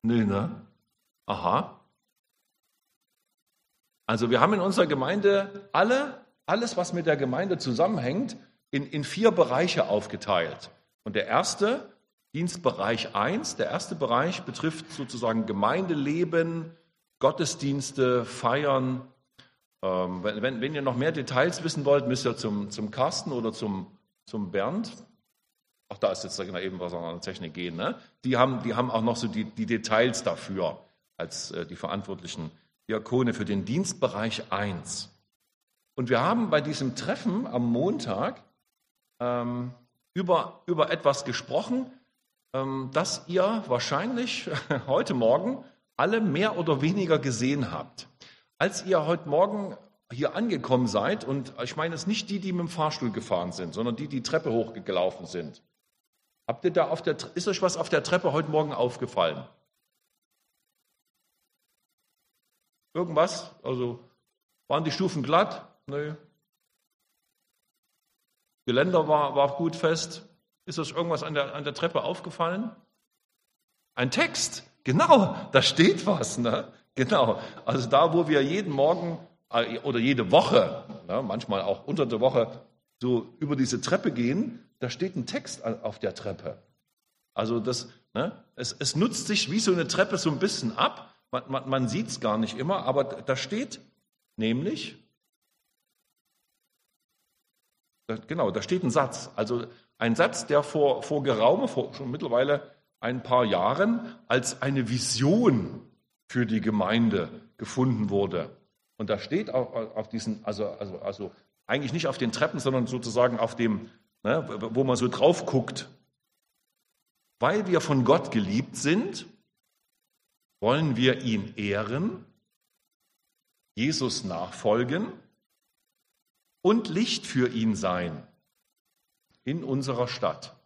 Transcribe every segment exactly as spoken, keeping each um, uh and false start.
Nö, ne? Aha. Also wir haben in unserer Gemeinde alle, alles, was mit der Gemeinde zusammenhängt, in, in vier Bereiche aufgeteilt. Und der erste, Dienstbereich eins, der erste Bereich betrifft sozusagen Gemeindeleben, Gottesdienste, Feiern. Ähm, wenn, wenn, wenn ihr noch mehr Details wissen wollt, müsst ihr zum, zum Carsten oder zum, zum Bernd. Ach, da ist jetzt genau eben was an der Technik gehen. Ne? Die, haben, die haben auch noch so die, die Details dafür als äh, die verantwortlichen Diakone für den Dienstbereich eins. Und wir haben bei diesem Treffen am Montag ähm, über, über etwas gesprochen, ähm, das ihr wahrscheinlich heute Morgen alle mehr oder weniger gesehen habt. Als ihr heute Morgen hier angekommen seid, und ich meine es nicht die, die mit dem Fahrstuhl gefahren sind, sondern die, die Treppe hochgelaufen sind. Habt ihr da auf der, ist euch was auf der Treppe heute Morgen aufgefallen? Irgendwas? Also waren die Stufen glatt? Nö. Geländer war, war gut fest. Ist euch irgendwas an der, an der Treppe aufgefallen? Ein Text. Genau, da steht was. Ne? Genau. Also da, wo wir jeden Morgen äh, oder jede Woche, ne, manchmal auch unter der Woche, so über diese Treppe gehen, da steht ein Text auf der Treppe. Also das, ne, es, es nutzt sich wie so eine Treppe so ein bisschen ab. Man, man, man sieht es gar nicht immer, aber da steht nämlich, da, genau, da steht ein Satz. Also ein Satz, der vor, vor geraumer, vor schon mittlerweile ein paar Jahren als eine Vision für die Gemeinde gefunden wurde. Und da steht auf, auf diesen, also, also, also eigentlich nicht auf den Treppen, sondern sozusagen auf dem, ne, wo man so drauf guckt. Weil wir von Gott geliebt sind, wollen wir ihn ehren, Jesus nachfolgen und Licht für ihn sein in unserer Stadt.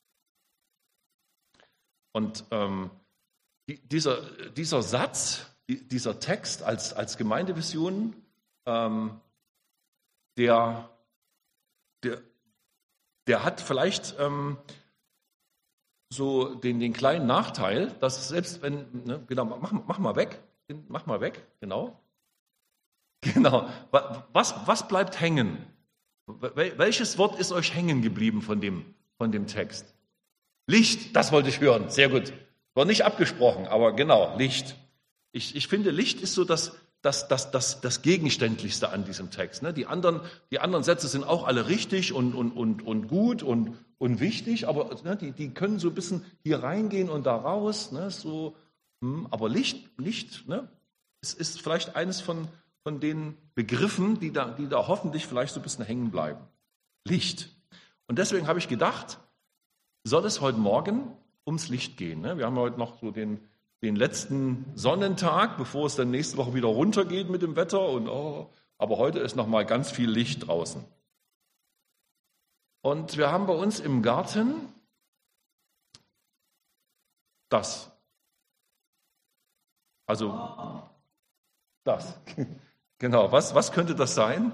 Und ähm, dieser, dieser Satz, dieser Text als, als Gemeindevision, ähm, der, der, der hat vielleicht ähm, so den, den kleinen Nachteil, dass selbst wenn, ne, genau, mach, mach mal weg, mach mal weg, genau. Genau. Was, was bleibt hängen? Welches Wort ist euch hängen geblieben von dem, von dem Text? Licht, das wollte ich hören. Sehr gut. War nicht abgesprochen, aber genau, Licht. Ich, ich finde, Licht ist so das, das, das, das, das Gegenständlichste an diesem Text. Ne? Die, anderen, die anderen Sätze sind auch alle richtig und, und, und, und gut und, und wichtig, aber ne, die, die können so ein bisschen hier reingehen und da raus. Ne? So, hm, aber Licht, Licht, ne? Es ist vielleicht eines von, von den Begriffen, die da, die da hoffentlich vielleicht so ein bisschen hängen bleiben. Licht. Und deswegen habe ich gedacht, soll es heute Morgen ums Licht gehen. Ne? Wir haben heute noch so den, den letzten Sonnentag, bevor es dann nächste Woche wieder runtergeht mit dem Wetter. Und, oh, aber heute ist noch mal ganz viel Licht draußen. Und wir haben bei uns im Garten das. Also das. Genau. Was, was könnte das sein?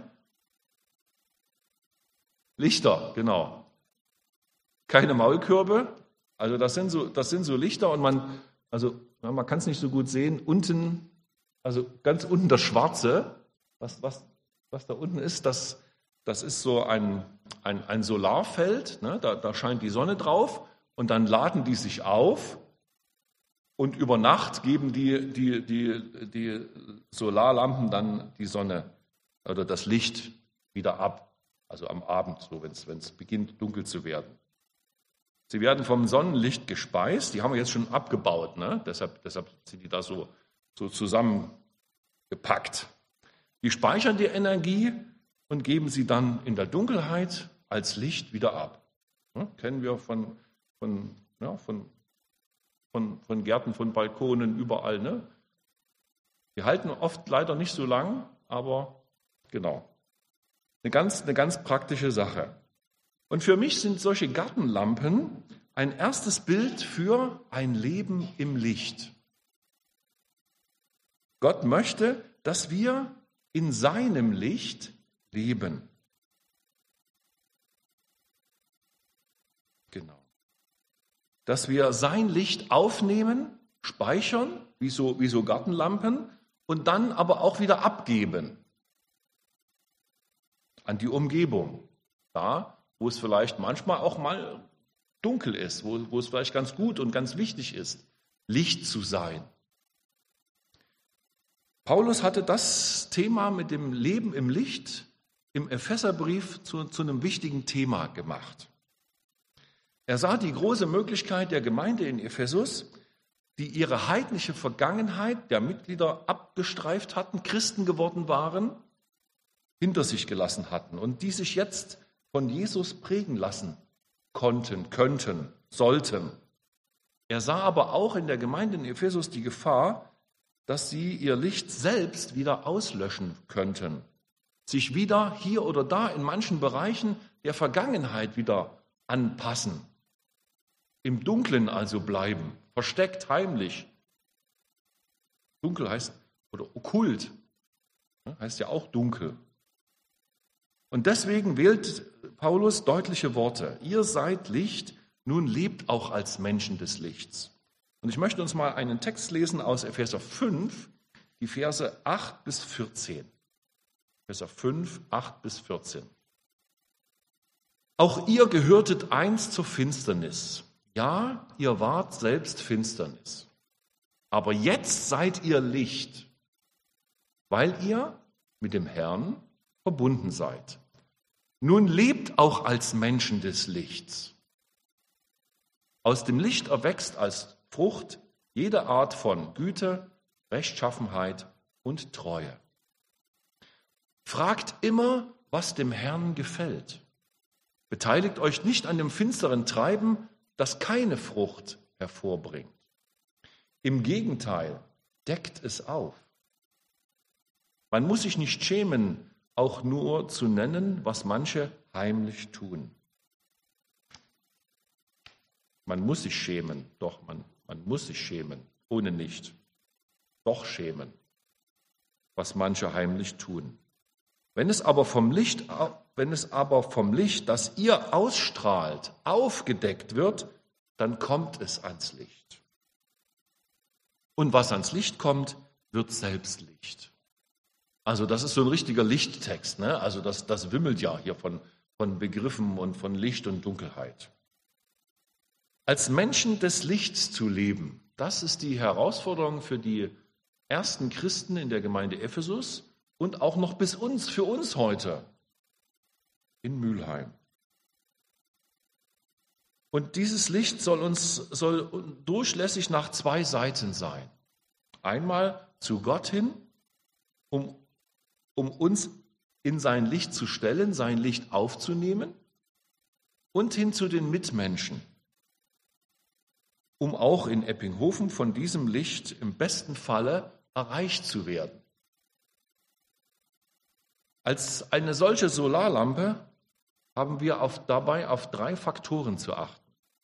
Lichter, genau. Keine Maulkörbe. Also das sind so, das sind so Lichter und man, also ja, man kann es nicht so gut sehen. Unten, also ganz unten das Schwarze, was, was, was da unten ist, das, das ist so ein, ein, ein Solarfeld. Ne? Da, da scheint die Sonne drauf und dann laden die sich auf und über Nacht geben die, die, die, die Solarlampen dann die Sonne oder das Licht wieder ab. Also am Abend, so wenn es beginnt dunkel zu werden. Sie werden vom Sonnenlicht gespeist, die haben wir jetzt schon abgebaut, ne? deshalb, deshalb sind die da so, so zusammengepackt. Die speichern die Energie und geben sie dann in der Dunkelheit als Licht wieder ab. Ne? Kennen wir von, von, ja, von, von, von Gärten, von Balkonen, überall. Ne? Die halten oft leider nicht so lang, aber genau. Eine ganz, eine ganz praktische Sache. Und für mich sind solche Gartenlampen ein erstes Bild für ein Leben im Licht. Gott möchte, dass wir in seinem Licht leben. Genau. Dass wir sein Licht aufnehmen speichern, wie so, wie so Gartenlampen, und dann aber auch wieder abgeben an die Umgebung. Da, wo es vielleicht manchmal auch mal dunkel ist, wo, wo es vielleicht ganz gut und ganz wichtig ist, Licht zu sein. Paulus hatte das Thema mit dem Leben im Licht im Epheserbrief zu, zu einem wichtigen Thema gemacht. Er sah die große Möglichkeit der Gemeinde in Ephesus, die ihre heidnische Vergangenheit der Mitglieder abgestreift hatten, Christen geworden waren, hinter sich gelassen hatten und die sich jetzt von Jesus prägen lassen konnten, könnten, sollten. Er sah aber auch in der Gemeinde in Ephesus die Gefahr, dass sie ihr Licht selbst wieder auslöschen könnten, sich wieder hier oder da in manchen Bereichen der Vergangenheit wieder anpassen, im Dunklen also bleiben, versteckt, heimlich. Dunkel heißt, oder okkult, heißt ja auch dunkel. Und deswegen wählt Paulus deutliche Worte. Ihr seid Licht, nun lebt auch als Menschen des Lichts. Und ich möchte uns mal einen Text lesen aus Epheser fünf, die Verse acht bis vierzehn. Epheser fünf, acht bis vierzehn. Auch ihr gehörtet einst zur Finsternis. Ja, ihr wart selbst Finsternis. Aber jetzt seid ihr Licht, weil ihr mit dem Herrn verbunden seid. Nun lebt auch als Menschen des Lichts. Aus dem Licht erwächst als Frucht jede Art von Güte, Rechtschaffenheit und Treue. Fragt immer, was dem Herrn gefällt. Beteiligt euch nicht an dem finsteren Treiben, das keine Frucht hervorbringt. Im Gegenteil, deckt es auf. Man muss sich nicht schämen, auch nur zu nennen, was manche heimlich tun. Man muss sich schämen, doch, man, man muss sich schämen, ohne nicht. Doch schämen, was manche heimlich tun. Wenn es aber vom Licht, wenn es aber vom Licht, das ihr ausstrahlt, aufgedeckt wird, dann kommt es ans Licht. Und was ans Licht kommt, wird selbst Licht. Also das ist so ein richtiger Lichttext, ne? Also das, das wimmelt ja hier von, von Begriffen und von Licht und Dunkelheit. Als Menschen des Lichts zu leben, das ist die Herausforderung für die ersten Christen in der Gemeinde Ephesus und auch noch bis uns, für uns heute in Mülheim. Und dieses Licht soll uns soll durchlässig nach zwei Seiten sein. Einmal zu Gott hin, um um uns in sein Licht zu stellen, sein Licht aufzunehmen, und hin zu den Mitmenschen, um auch in Eppinghofen von diesem Licht im besten Falle erreicht zu werden. Als eine solche Solarlampe haben wir auf, dabei auf drei Faktoren zu achten.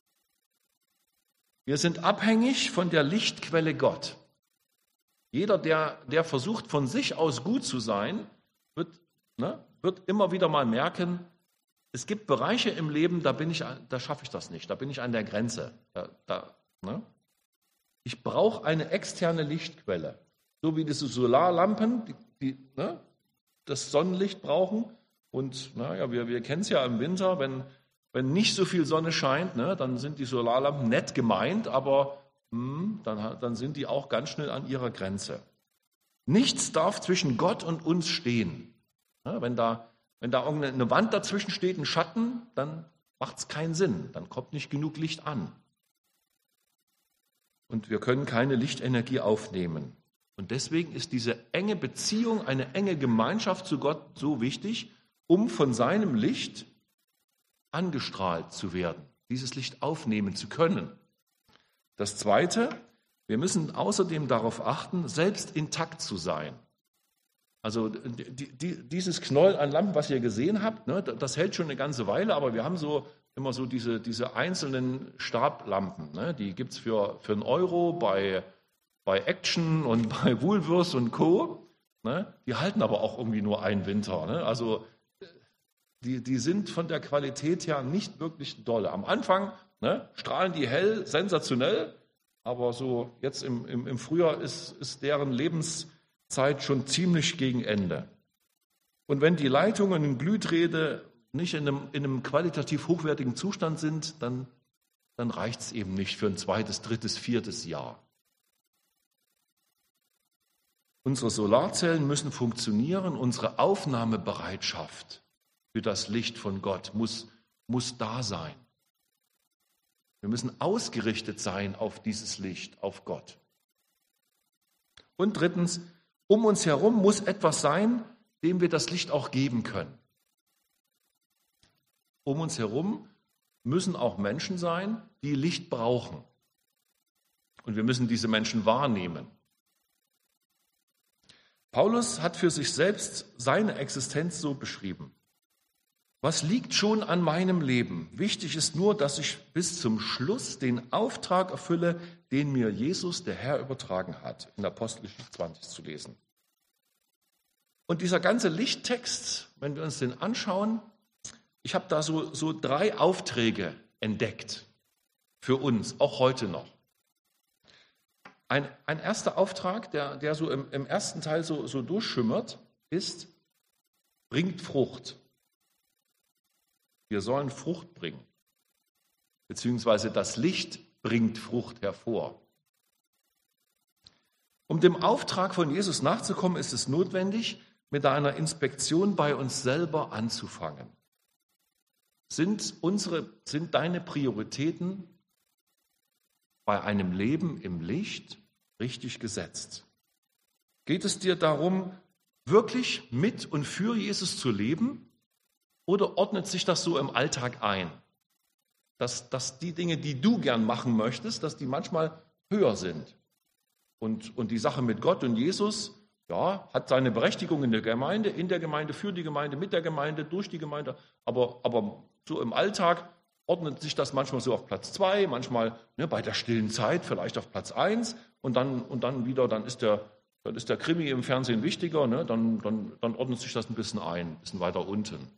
Wir sind abhängig von der Lichtquelle Gott. Jeder, der, der versucht, von sich aus gut zu sein, wird, ne, wird immer wieder mal merken, es gibt Bereiche im Leben, da, bin ich, da schaffe ich das nicht, da bin ich an der Grenze. Da, da, ne? Ich brauche eine externe Lichtquelle, so wie diese Solarlampen, die, die ne, das Sonnenlicht brauchen. Und naja, wir, wir kennen es ja im Winter, wenn, wenn nicht so viel Sonne scheint, ne, dann sind die Solarlampen nett gemeint, aber Dann, dann sind die auch ganz schnell an ihrer Grenze. Nichts darf zwischen Gott und uns stehen. Ja, wenn da, wenn da irgendeine Wand dazwischen steht, ein Schatten, dann macht es keinen Sinn. Dann kommt nicht genug Licht an. Und wir können keine Lichtenergie aufnehmen. Und deswegen ist diese enge Beziehung, eine enge Gemeinschaft zu Gott so wichtig, um von seinem Licht angestrahlt zu werden, dieses Licht aufnehmen zu können. Das Zweite, wir müssen außerdem darauf achten, selbst intakt zu sein. Also die, die, dieses Knäuel an Lampen, was ihr gesehen habt, ne, das hält schon eine ganze Weile, aber wir haben so immer so diese, diese einzelnen Stablampen. Ne, die gibt es für, für einen Euro bei, bei Action und bei Woolworths und Co. Ne, die halten aber auch irgendwie nur einen Winter. Ne, also die, die sind von der Qualität her nicht wirklich dolle. Am Anfang Ne? Strahlen die hell, sensationell, aber so jetzt im, im, im Frühjahr ist, ist deren Lebenszeit schon ziemlich gegen Ende. Und wenn die Leitungen in Glühdrähte nicht in einem, in einem qualitativ hochwertigen Zustand sind, dann, dann reicht es eben nicht für ein zweites, drittes, viertes Jahr. Unsere Solarzellen müssen funktionieren, unsere Aufnahmebereitschaft für das Licht von Gott muss, muss da sein. Wir müssen ausgerichtet sein auf dieses Licht, auf Gott. Und drittens, um uns herum muss etwas sein, dem wir das Licht auch geben können. Um uns herum müssen auch Menschen sein, die Licht brauchen. Und wir müssen diese Menschen wahrnehmen. Paulus hat für sich selbst seine Existenz so beschrieben. Was liegt schon an meinem Leben? Wichtig ist nur, dass ich bis zum Schluss den Auftrag erfülle, den mir Jesus, der Herr, übertragen hat, in Apostelgeschichte zwanzig zu lesen. Und dieser ganze Lichttext, wenn wir uns den anschauen, ich habe da so, so drei Aufträge entdeckt für uns, auch heute noch. Ein, ein erster Auftrag, der, der so im, im ersten Teil so, so durchschimmert, ist, bringt Frucht. Wir sollen Frucht bringen, beziehungsweise das Licht bringt Frucht hervor. Um dem Auftrag von Jesus nachzukommen, ist es notwendig, mit einer Inspektion bei uns selber anzufangen. Sind, unsere, sind deine Prioritäten bei einem Leben im Licht richtig gesetzt? Geht es dir darum, wirklich mit und für Jesus zu leben? Oder ordnet sich das so im Alltag ein? Dass, dass die Dinge, die du gern machen möchtest, dass die manchmal höher sind. Und, und die Sache mit Gott und Jesus, ja, hat seine Berechtigung in der Gemeinde, in der Gemeinde, für die Gemeinde, mit der Gemeinde, durch die Gemeinde. Aber, aber so im Alltag ordnet sich das manchmal so auf Platz zwei, manchmal ne, bei der stillen Zeit vielleicht auf Platz eins. Und dann, und dann wieder, dann ist der, dann ist der Krimi im Fernsehen wichtiger, ne, dann, dann, dann ordnet sich das ein bisschen ein, ein bisschen weiter unten.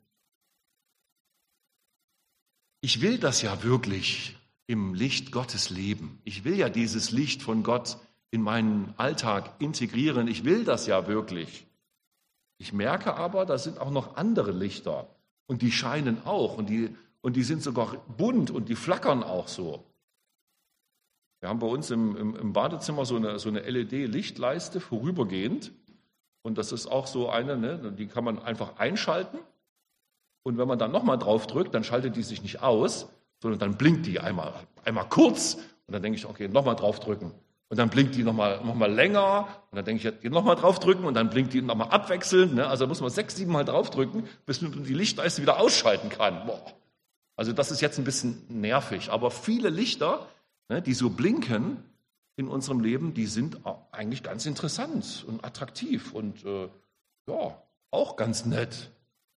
Ich will das ja wirklich im Licht Gottes leben. Ich will ja dieses Licht von Gott in meinen Alltag integrieren. Ich will das ja wirklich. Ich merke aber, da sind auch noch andere Lichter und die scheinen auch und die, und die sind sogar bunt und die flackern auch so. Wir haben bei uns im, im, im Badezimmer so eine, so eine L E D-Lichtleiste vorübergehend und das ist auch so eine, ne, die kann man einfach einschalten. Und wenn man dann nochmal drauf drückt, dann schaltet die sich nicht aus, sondern dann blinkt die einmal, einmal kurz. Und dann denke ich, okay, nochmal drauf drücken. Und dann blinkt die nochmal noch mal länger. Und dann denke ich, nochmal drauf drücken. Und dann blinkt die nochmal abwechselnd. Ne? Also da muss man sechs, sieben Mal drauf drücken, bis man die Lichtleiste wieder ausschalten kann. Boah. Also das ist jetzt ein bisschen nervig. Aber viele Lichter, ne, die so blinken in unserem Leben, die sind eigentlich ganz interessant und attraktiv. Und äh, ja, auch ganz nett.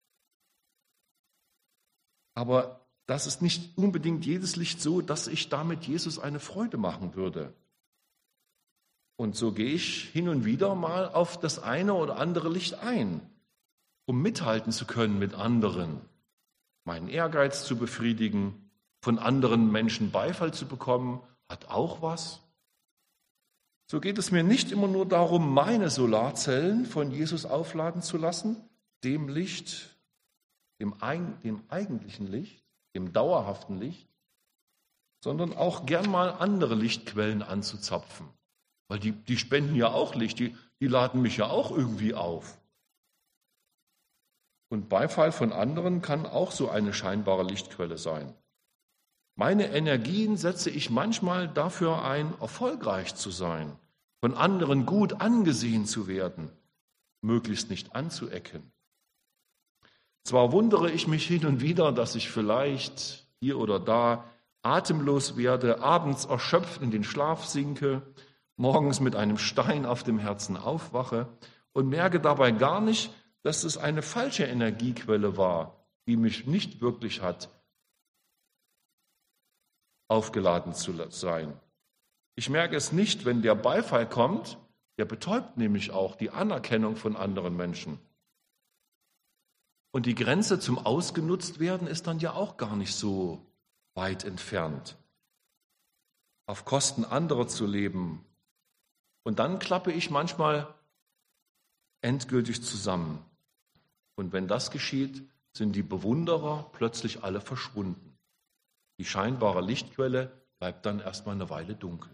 Aber das ist nicht unbedingt jedes Licht so, dass ich damit Jesus eine Freude machen würde. Und so gehe ich hin und wieder mal auf das eine oder andere Licht ein, um mithalten zu können mit anderen, meinen Ehrgeiz zu befriedigen, von anderen Menschen Beifall zu bekommen, hat auch was. So geht es mir nicht immer nur darum, meine Solarzellen von Jesus aufladen zu lassen, dem Licht, Dem, dem eigentlichen Licht, dem dauerhaften Licht, sondern auch gern mal andere Lichtquellen anzuzapfen. Weil die, die spenden ja auch Licht, die, die laden mich ja auch irgendwie auf. Und Beifall von anderen kann auch so eine scheinbare Lichtquelle sein. Meine Energien setze ich manchmal dafür ein, erfolgreich zu sein, von anderen gut angesehen zu werden, möglichst nicht anzuecken. Zwar wundere ich mich hin und wieder, dass ich vielleicht hier oder da atemlos werde, abends erschöpft in den Schlaf sinke, morgens mit einem Stein auf dem Herzen aufwache und merke dabei gar nicht, dass es eine falsche Energiequelle war, die mich nicht wirklich hat aufgeladen zu sein. Ich merke es nicht, wenn der Beifall kommt, der betäubt nämlich auch die Anerkennung von anderen Menschen. Und die Grenze zum Ausgenutzt werden ist dann ja auch gar nicht so weit entfernt. auf Kosten anderer zu leben. Und dann klappe ich manchmal endgültig zusammen. Und wenn das geschieht, sind die Bewunderer plötzlich alle verschwunden. Die scheinbare Lichtquelle bleibt dann erstmal eine Weile dunkel.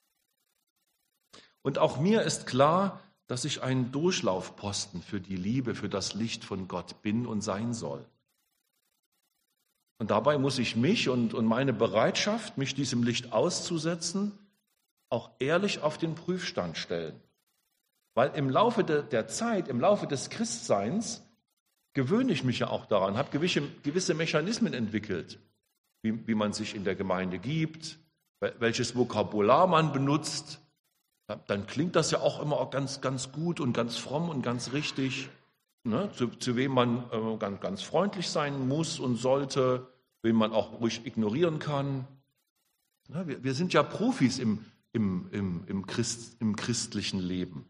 Und auch mir ist klar, dass ich ein Durchlaufposten für die Liebe, für das Licht von Gott bin und sein soll. Und dabei muss ich mich und, und meine Bereitschaft, mich diesem Licht auszusetzen, auch ehrlich auf den Prüfstand stellen. Weil im Laufe de, der Zeit, im Laufe des Christseins, gewöhne ich mich ja auch daran, habe gewisse, gewisse Mechanismen entwickelt, wie, wie man sich in der Gemeinde gibt, welches Vokabular man benutzt. Dann klingt das ja auch immer ganz, ganz gut und ganz fromm und ganz richtig, ne? zu, zu wem man äh, ganz, ganz freundlich sein muss und sollte, wen man auch ruhig ignorieren kann. Ja, wir, wir sind ja Profis im, im, im, im, Christ, im christlichen Leben.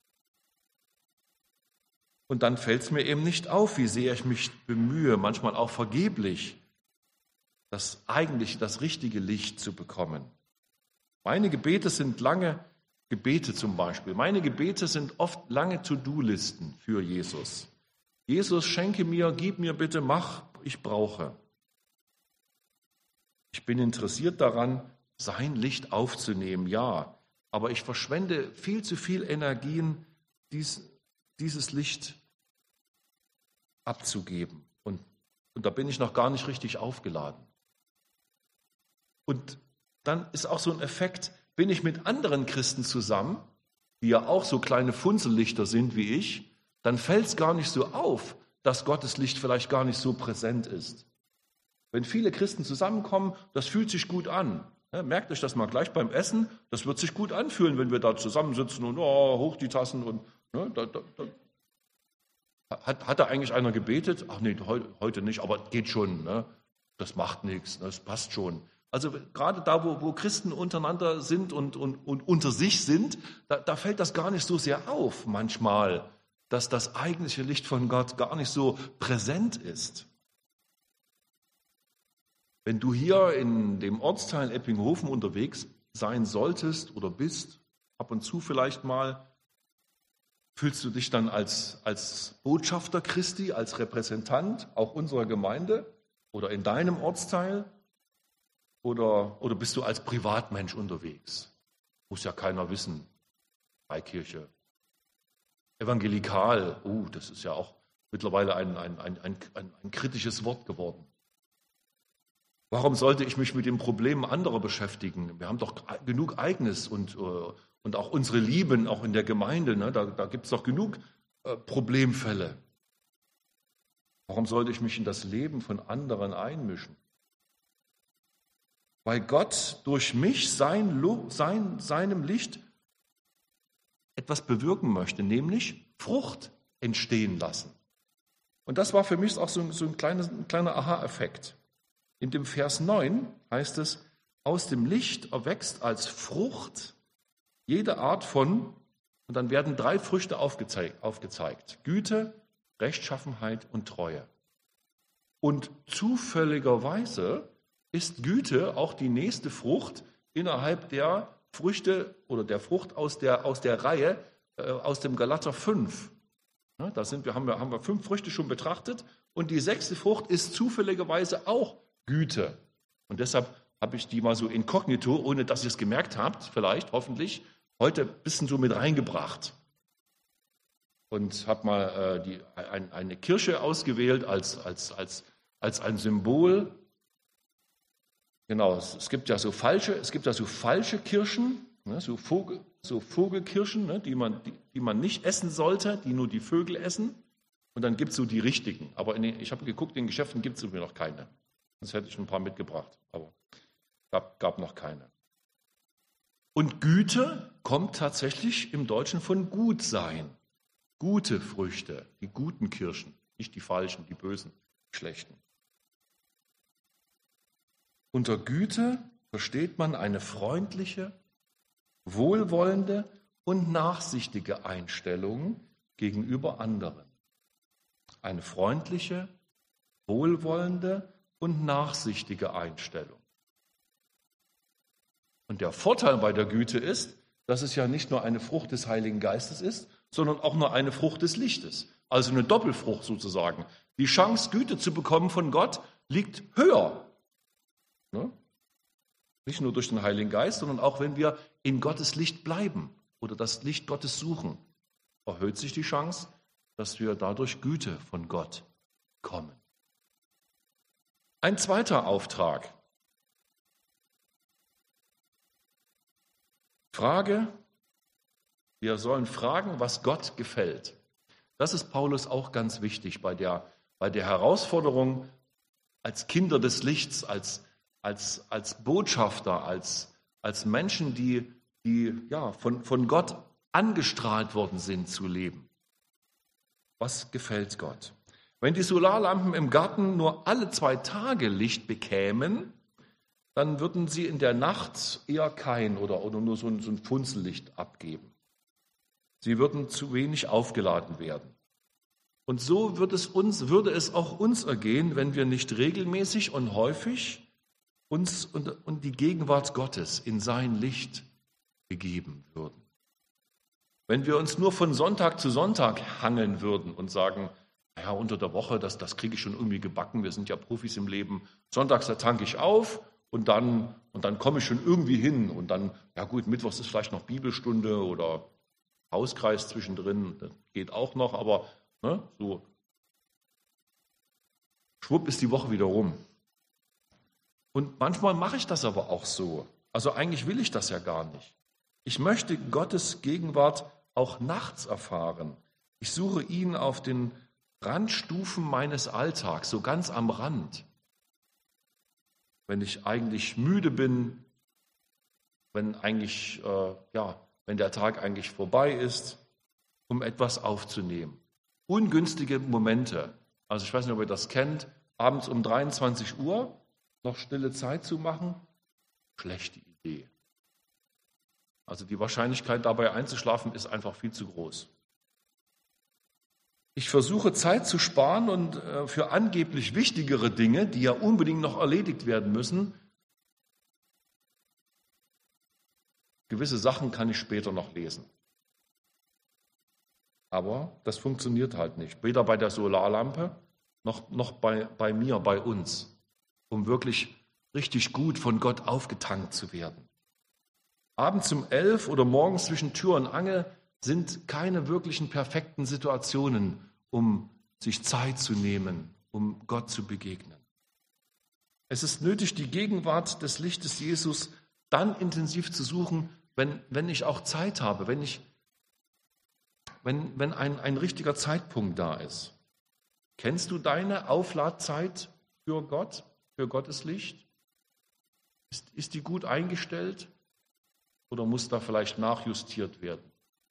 Und dann fällt es mir eben nicht auf, wie sehr ich mich bemühe, manchmal auch vergeblich, das eigentliche, das richtige Licht zu bekommen. Meine Gebete sind lange Gebete zum Beispiel. Meine Gebete sind oft lange To-Do-Listen für Jesus. Jesus, schenke mir, gib mir bitte, mach, ich brauche. Ich bin interessiert daran, sein Licht aufzunehmen, ja. Aber ich verschwende viel zu viel Energien, dies, dieses Licht abzugeben. Und, und da bin ich noch gar nicht richtig aufgeladen. Und dann ist auch so ein Effekt, bin ich mit anderen Christen zusammen, die ja auch so kleine Funzellichter sind wie ich, dann fällt es gar nicht so auf, dass Gottes Licht vielleicht gar nicht so präsent ist. Wenn viele Christen zusammenkommen, das fühlt sich gut an. Ja, merkt euch das mal gleich beim Essen, das wird sich gut anfühlen, wenn wir da zusammensitzen und oh, hoch die Tassen und ne, da, da, da. Hat, hat da eigentlich einer gebetet? Ach nee, heute, heute nicht, aber geht schon. Ne? Das macht nichts, das passt schon. Also gerade da, wo, wo Christen untereinander sind und, und, und unter sich sind, da, da fällt das gar nicht so sehr auf manchmal, dass das eigentliche Licht von Gott gar nicht so präsent ist. Wenn du hier in dem Ortsteil Eppinghofen unterwegs sein solltest oder bist, ab und zu vielleicht mal, fühlst du dich dann als, als Botschafter Christi, als Repräsentant auch unserer Gemeinde oder in deinem Ortsteil? Oder, oder bist du als Privatmensch unterwegs? Muss ja keiner wissen. Freikirche. Evangelikal. Oh, das ist ja auch mittlerweile ein, ein, ein, ein, ein kritisches Wort geworden. Warum sollte ich mich mit den Problemen anderer beschäftigen? Wir haben doch genug Eigenes und, und auch unsere Lieben, auch in der Gemeinde. Ne? Da, da gibt es doch genug äh, Problemfälle. Warum sollte ich mich in das Leben von anderen einmischen? Weil Gott durch mich sein, sein, seinem Licht etwas bewirken möchte, nämlich Frucht entstehen lassen. Und das war für mich auch so, so ein, kleines, ein kleiner Aha-Effekt. In dem Vers neun heißt es, aus dem Licht erwächst als Frucht jede Art von, und dann werden drei Früchte aufgezeigt, aufgezeigt. Güte, Rechtschaffenheit und Treue. Und zufälligerweise ist Güte auch die nächste Frucht innerhalb der Früchte oder der Frucht aus der, aus der Reihe äh, aus dem Galater fünf. Ja, da sind wir, haben, wir, haben wir fünf Früchte schon betrachtet und die sechste Frucht ist zufälligerweise auch Güte. Und deshalb habe ich die mal so inkognito, ohne dass ihr es gemerkt habt, vielleicht, hoffentlich, heute ein bisschen so mit reingebracht. Und habe mal äh, die, ein, eine Kirsche ausgewählt als, als, als, als ein Symbol. Genau, es, es gibt ja so falsche, es gibt ja so falsche Kirschen, ne, so, Vogel, so Vogelkirschen, ne, die, man, die, die man nicht essen sollte, die nur die Vögel essen. Und dann gibt es so die richtigen. Aber in den, ich habe geguckt, in den Geschäften gibt es irgendwie noch keine. Sonst hätte ich ein paar mitgebracht, aber gab, gab noch keine. Und Güte kommt tatsächlich im Deutschen von gut sein. Gute Früchte, die guten Kirschen, nicht die falschen, die bösen, die schlechten. Unter Güte versteht man eine freundliche, wohlwollende und nachsichtige Einstellung gegenüber anderen. Eine freundliche, wohlwollende und nachsichtige Einstellung. Und der Vorteil bei der Güte ist, dass es ja nicht nur eine Frucht des Heiligen Geistes ist, sondern auch nur eine Frucht des Lichtes. Also eine Doppelfrucht sozusagen. Die Chance, Güte zu bekommen von Gott, liegt höher. Ne? Nicht nur durch den Heiligen Geist, sondern auch wenn wir in Gottes Licht bleiben oder das Licht Gottes suchen, erhöht sich die Chance, dass wir dadurch Güte von Gott kommen. Ein zweiter Auftrag. Frage, wir sollen fragen, was Gott gefällt. Das ist Paulus auch ganz wichtig bei der, bei der Herausforderung als Kinder des Lichts, als, als, als Botschafter, als, als Menschen, die, die ja, von, von Gott angestrahlt worden sind zu leben. Was gefällt Gott? Wenn die Solarlampen im Garten nur alle zwei Tage Licht bekämen, dann würden sie in der Nacht eher kein oder, oder nur so ein, so ein Funzellicht abgeben. Sie würden zu wenig aufgeladen werden. Und so wird es uns, würde es auch uns ergehen, wenn wir nicht regelmäßig und häufig uns und, und die Gegenwart Gottes in sein Licht begeben würden. Wenn wir uns nur von Sonntag zu Sonntag hangeln würden und sagen, ja, unter der Woche, das, das kriege ich schon irgendwie gebacken, wir sind ja Profis im Leben, sonntags, da tanke ich auf und dann, und dann komme ich schon irgendwie hin und dann, ja gut, mittwochs ist vielleicht noch Bibelstunde oder Hauskreis zwischendrin, das geht auch noch, aber ne, so schwupp ist die Woche wieder rum. Und manchmal mache ich das aber auch so. Also eigentlich will ich das ja gar nicht. Ich möchte Gottes Gegenwart auch nachts erfahren. Ich suche ihn auf den Randstufen meines Alltags, so ganz am Rand. Wenn ich eigentlich müde bin, wenn eigentlich, äh, ja, wenn der Tag eigentlich vorbei ist, um etwas aufzunehmen. Ungünstige Momente. Also ich weiß nicht, ob ihr das kennt, abends um dreiundzwanzig Uhr noch stille Zeit zu machen, schlechte Idee. Also die Wahrscheinlichkeit dabei einzuschlafen ist einfach viel zu groß. Ich versuche Zeit zu sparen und für angeblich wichtigere Dinge, die ja unbedingt noch erledigt werden müssen, gewisse Sachen kann ich später noch lesen. Aber das funktioniert halt nicht. Weder bei der Solarlampe noch, noch bei, bei mir, bei uns, um wirklich richtig gut von Gott aufgetankt zu werden. Abends um elf oder morgens zwischen Tür und Angel sind keine wirklichen perfekten Situationen, um sich Zeit zu nehmen, um Gott zu begegnen. Es ist nötig, die Gegenwart des Lichtes Jesus dann intensiv zu suchen, wenn, wenn ich auch Zeit habe, wenn, ich, wenn, wenn ein, ein richtiger Zeitpunkt da ist. Kennst du deine Aufladzeit für Gott, für Gottes Licht? Ist, ist die gut eingestellt oder muss da vielleicht nachjustiert werden?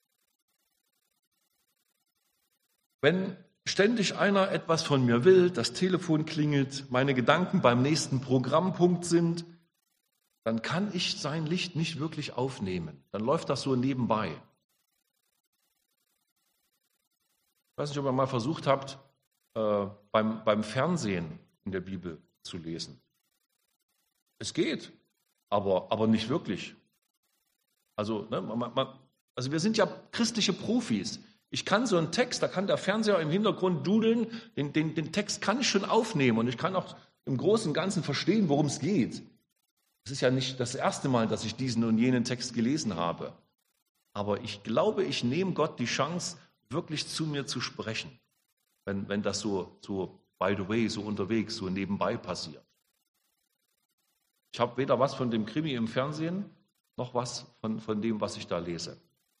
Wenn ständig einer etwas von mir will, das Telefon klingelt, meine Gedanken beim nächsten Programmpunkt sind, dann kann ich sein Licht nicht wirklich aufnehmen. Dann läuft das so nebenbei. Ich weiß nicht, ob ihr mal versucht habt, äh, beim, beim Fernsehen in der Bibel zu lesen. Es geht, aber, aber nicht wirklich. Also, ne, man, man, also wir sind ja christliche Profis. Ich kann so einen Text, da kann der Fernseher im Hintergrund dudeln, den, den, den Text kann ich schon aufnehmen und ich kann auch im Großen und Ganzen verstehen, worum es geht. Es ist ja nicht das erste Mal, dass ich diesen und jenen Text gelesen habe. Aber ich glaube, ich nehme Gott die Chance, wirklich zu mir zu sprechen, wenn, wenn das so, so by the way, so unterwegs, so nebenbei passiert. Ich habe weder was von dem Krimi im Fernsehen, noch was von, von dem, was ich da lese.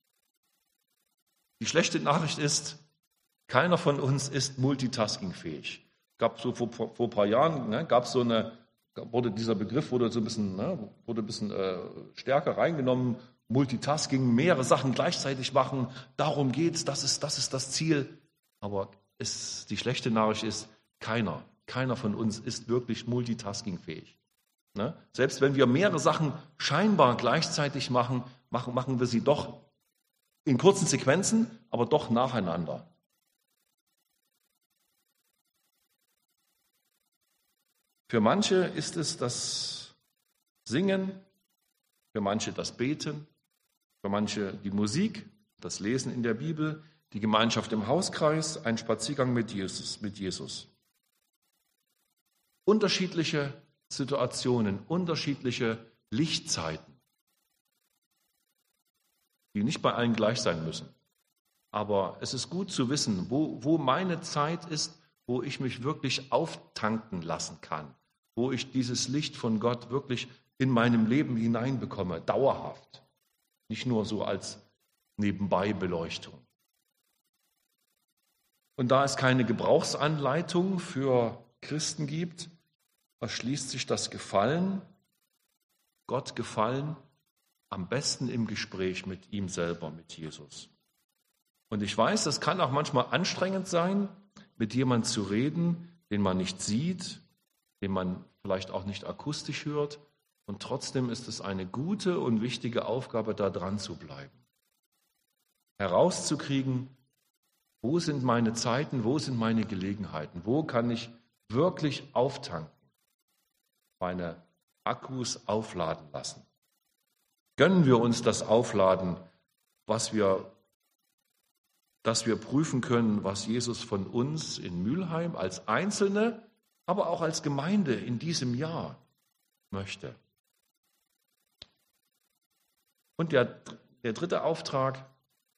Die schlechte Nachricht ist, keiner von uns ist multitaskingfähig. Es gab so vor, vor, vor ein paar Jahren, ne, gab so eine, wurde dieser Begriff wurde so ein bisschen, ne, wurde ein bisschen äh, stärker reingenommen. Multitasking, mehrere Sachen gleichzeitig machen, darum geht's, das ist, das ist das Ziel. Aber es, die schlechte Nachricht ist, keiner, keiner von uns ist wirklich multitaskingfähig. Ne? Selbst wenn wir mehrere Sachen scheinbar gleichzeitig machen, machen, machen wir sie doch in kurzen Sequenzen, aber doch nacheinander. Für manche ist es das Singen, für manche das Beten, für manche die Musik, das Lesen in der Bibel, die Gemeinschaft im Hauskreis, ein Spaziergang mit Jesus, mit Jesus. Unterschiedliche Situationen, unterschiedliche Lichtzeiten, die nicht bei allen gleich sein müssen. Aber es ist gut zu wissen, wo, wo meine Zeit ist, wo ich mich wirklich auftanken lassen kann, wo ich dieses Licht von Gott wirklich in meinem Leben hineinbekomme, dauerhaft, nicht nur so als Nebenbei-Beleuchtung. Und da es keine Gebrauchsanleitung für Christen gibt, erschließt sich das Gefallen, Gott gefallen, am besten im Gespräch mit ihm selber, mit Jesus. Und ich weiß, das kann auch manchmal anstrengend sein, mit jemandem zu reden, den man nicht sieht, den man vielleicht auch nicht akustisch hört. Und trotzdem ist es eine gute und wichtige Aufgabe, da dran zu bleiben. Herauszukriegen, wo sind meine Zeiten, wo sind meine Gelegenheiten, wo kann ich wirklich auftanken, meine Akkus aufladen lassen. Gönnen wir uns das Aufladen, was wir, dass wir prüfen können, was Jesus von uns in Mülheim als Einzelne, aber auch als Gemeinde in diesem Jahr möchte. Und der, der dritte Auftrag,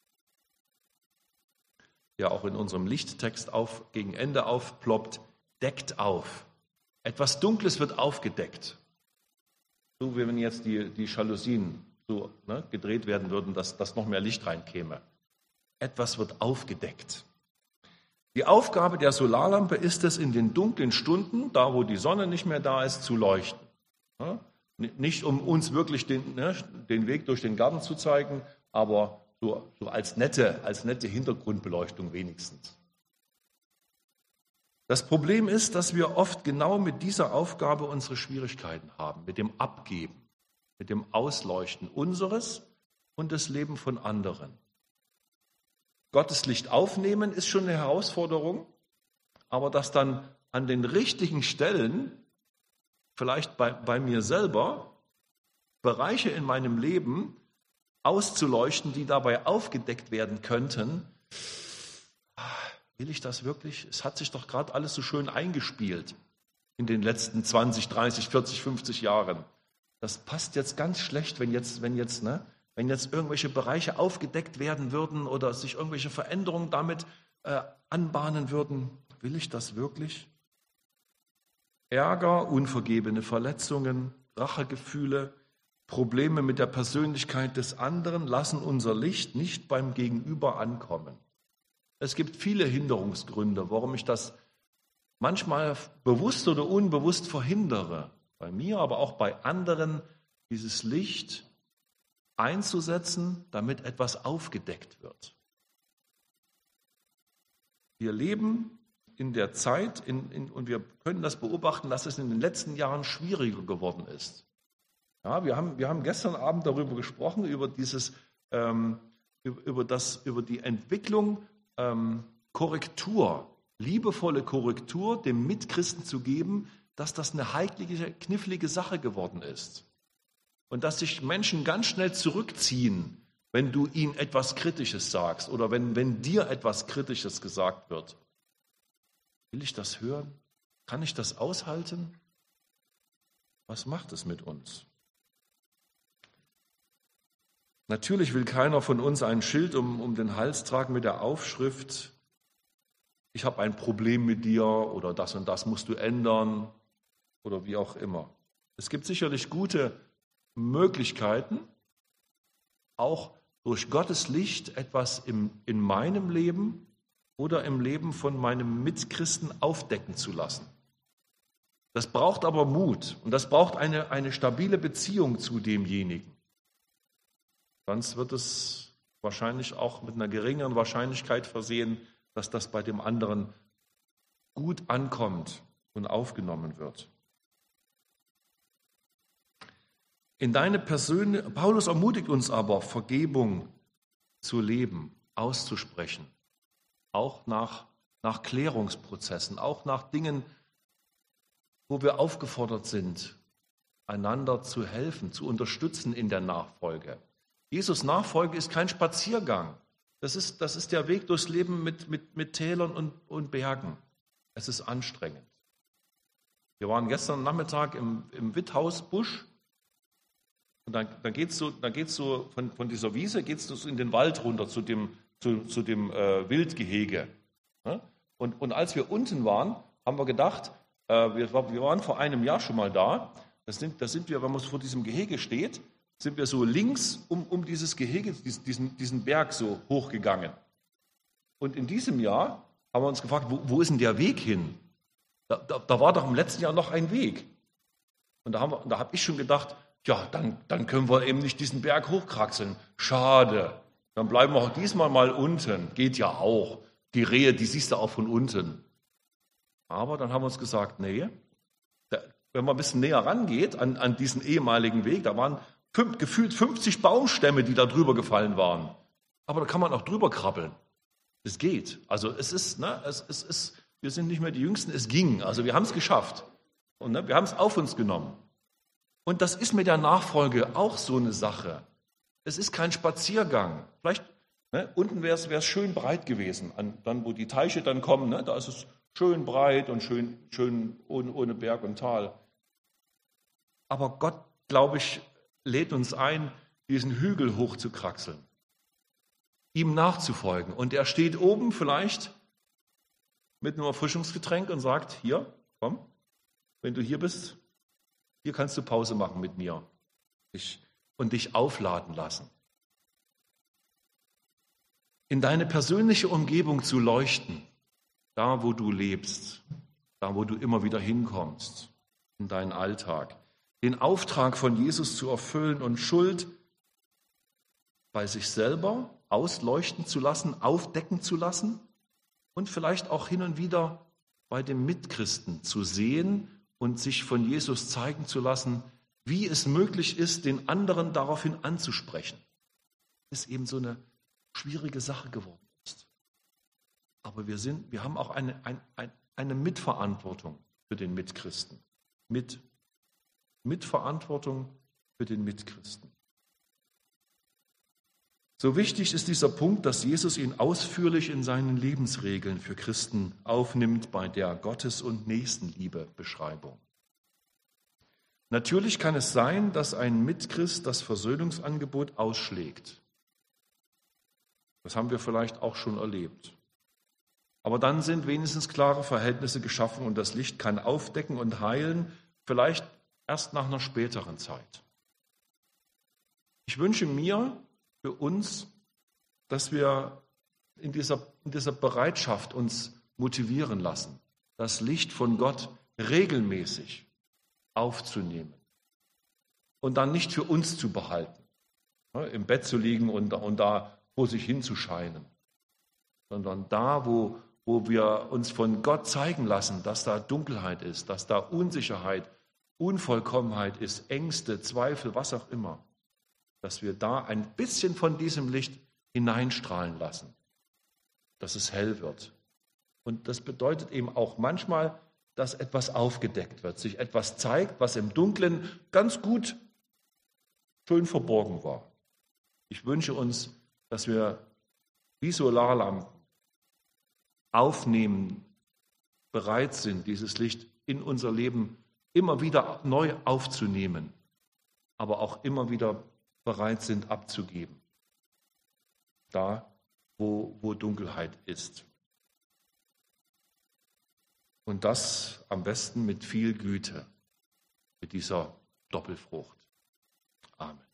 der auch in unserem Lichttext auf, gegen Ende aufploppt, deckt auf. Etwas Dunkles wird aufgedeckt. So wie wenn jetzt die, die Jalousien so ne, gedreht werden würden, dass, dass noch mehr Licht reinkäme. Etwas wird aufgedeckt. Die Aufgabe der Solarlampe ist es, in den dunklen Stunden, da wo die Sonne nicht mehr da ist, zu leuchten. Ja? Nicht um uns wirklich den, ne, den Weg durch den Garten zu zeigen, aber so, so als nette, als nette Hintergrundbeleuchtung wenigstens. Das Problem ist, dass wir oft genau mit dieser Aufgabe unsere Schwierigkeiten haben, mit dem Abgeben, mit dem Ausleuchten unseres und des Lebens von anderen. Gottes Licht aufnehmen ist schon eine Herausforderung, aber das dann an den richtigen Stellen, vielleicht bei, bei mir selber, Bereiche in meinem Leben auszuleuchten, die dabei aufgedeckt werden könnten, will ich das wirklich? Es hat sich doch gerade alles so schön eingespielt in den letzten zwanzig, dreißig, vierzig, fünfzig Jahren. Das passt jetzt ganz schlecht, wenn jetzt, wenn jetzt, ne, wenn jetzt irgendwelche Bereiche aufgedeckt werden würden oder sich irgendwelche Veränderungen damit äh, anbahnen würden. Will ich das wirklich? Ärger, unvergebene Verletzungen, Rachegefühle, Probleme mit der Persönlichkeit des anderen lassen unser Licht nicht beim Gegenüber ankommen. Es gibt viele Hinderungsgründe, warum ich das manchmal bewusst oder unbewusst verhindere. Bei mir, aber auch bei anderen, dieses Licht einzusetzen, damit etwas aufgedeckt wird. Wir leben in der Zeit in, in, und wir können das beobachten, dass es in den letzten Jahren schwieriger geworden ist. Ja, wir haben, wir haben gestern Abend darüber gesprochen, über, dieses, ähm, über, über, das, über die Entwicklung, ähm, Korrektur, liebevolle Korrektur dem Mitchristen zu geben, dass das eine heikle, knifflige Sache geworden ist. Und dass sich Menschen ganz schnell zurückziehen, wenn du ihnen etwas Kritisches sagst oder wenn, wenn dir etwas Kritisches gesagt wird. Will ich das hören? Kann ich das aushalten? Was macht es mit uns? Natürlich will keiner von uns ein Schild um, um den Hals tragen mit der Aufschrift, ich habe ein Problem mit dir oder das und das musst du ändern oder wie auch immer. Es gibt sicherlich gute Möglichkeiten, auch durch Gottes Licht etwas im, in meinem Leben oder im Leben von meinem Mitchristen aufdecken zu lassen. Das braucht aber Mut und das braucht eine, eine stabile Beziehung zu demjenigen. Sonst wird es wahrscheinlich auch mit einer geringeren Wahrscheinlichkeit versehen, dass das bei dem anderen gut ankommt und aufgenommen wird. In deine Persön- Paulus ermutigt uns aber, Vergebung zu leben, auszusprechen, auch nach, nach Klärungsprozessen, auch nach Dingen, wo wir aufgefordert sind, einander zu helfen, zu unterstützen in der Nachfolge. Jesus Nachfolge ist kein Spaziergang. Das ist, das ist der Weg durchs Leben mit, mit, mit Tälern und, und Bergen. Es ist anstrengend. Wir waren gestern Nachmittag im, im Witthausbusch und dann, dann geht es so, dann geht's so von, von dieser Wiese geht's so in den Wald runter zu dem, zu, zu dem äh, Wildgehege. Ja? Und, und als wir unten waren, haben wir gedacht, äh, wir, wir waren vor einem Jahr schon mal da, da sind, da sind wir, wenn man vor diesem Gehege steht, sind wir so links um, um dieses Gehege, diesen, diesen Berg so hochgegangen. Und in diesem Jahr haben wir uns gefragt, wo, wo ist denn der Weg hin? Da, da, da war doch im letzten Jahr noch ein Weg. Und da, haben wir, da habe ich schon gedacht, ja, dann, dann können wir eben nicht diesen Berg hochkraxeln. Schade. Dann bleiben wir auch diesmal mal unten. Geht ja auch. Die Rehe, die siehst du auch von unten. Aber dann haben wir uns gesagt, nee, da, wenn man ein bisschen näher rangeht an, an diesen ehemaligen Weg, da waren fünf, gefühlt fünfzig Baumstämme, die da drüber gefallen waren. Aber da kann man auch drüber krabbeln. Es geht. Also es ist, ne, es, es ist, wir sind nicht mehr die Jüngsten, es ging. Also wir haben es geschafft. Und ne, wir haben es auf uns genommen. Und das ist mit der Nachfolge auch so eine Sache. Es ist kein Spaziergang. Vielleicht, ne, unten wäre es schön breit gewesen. An, dann, wo die Teiche dann kommen, ne, da ist es schön breit und schön, schön ohne, ohne Berg und Tal. Aber Gott, glaube ich, lädt uns ein, diesen Hügel hoch zu kraxeln, ihm nachzufolgen. Und er steht oben vielleicht mit einem Erfrischungsgetränk und sagt, hier, komm, wenn du hier bist, hier kannst du Pause machen mit mir und dich aufladen lassen. In deine persönliche Umgebung zu leuchten, da wo du lebst, da wo du immer wieder hinkommst, in deinen Alltag. Den Auftrag von Jesus zu erfüllen und Schuld bei sich selber ausleuchten zu lassen, aufdecken zu lassen und vielleicht auch hin und wieder bei dem Mitchristen zu sehen und sich von Jesus zeigen zu lassen, wie es möglich ist, den anderen daraufhin anzusprechen. Das ist eben so eine schwierige Sache geworden ist. Aber wir, sind, wir haben auch eine, eine, eine Mitverantwortung für den Mitchristen. Mit Mitverantwortung für den Mitchristen. So wichtig ist dieser Punkt, dass Jesus ihn ausführlich in seinen Lebensregeln für Christen aufnimmt bei der Gottes- und Nächstenliebe-Beschreibung. Natürlich kann es sein, dass ein Mitchrist das Versöhnungsangebot ausschlägt. Das haben wir vielleicht auch schon erlebt. Aber dann sind wenigstens klare Verhältnisse geschaffen und das Licht kann aufdecken und heilen, vielleicht erst nach einer späteren Zeit. Ich wünsche mir für uns, dass wir in dieser, in dieser Bereitschaft uns motivieren lassen, das Licht von Gott regelmäßig aufzunehmen und dann nicht für uns zu behalten, ne, im Bett zu liegen und, und da vor sich hinzuscheinen, sondern da, wo, wo wir uns von Gott zeigen lassen, dass da Dunkelheit ist, dass da Unsicherheit, Unvollkommenheit ist, Ängste, Zweifel, was auch immer, dass wir da ein bisschen von diesem Licht hineinstrahlen lassen, dass es hell wird. Und das bedeutet eben auch manchmal, dass etwas aufgedeckt wird, sich etwas zeigt, was im Dunklen ganz gut schön verborgen war. Ich wünsche uns, dass wir wie Solarlampen aufnehmen, bereit sind, dieses Licht in unser Leben immer wieder neu aufzunehmen, aber auch immer wieder bereit sind abzugeben, da wo, wo Dunkelheit ist. Und das am besten mit viel Güte, mit dieser Doppelfrucht. Amen.